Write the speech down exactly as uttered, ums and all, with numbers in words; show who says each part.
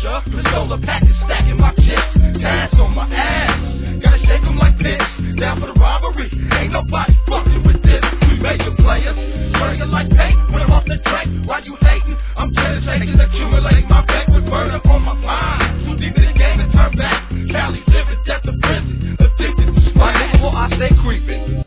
Speaker 1: militia, pistola package stacking my chips, tats on my ass. Gotta shake 'em like piss, down for the robbery. Ain't nobody fucking with this. We major players, turning like paint when I'm off the track. While you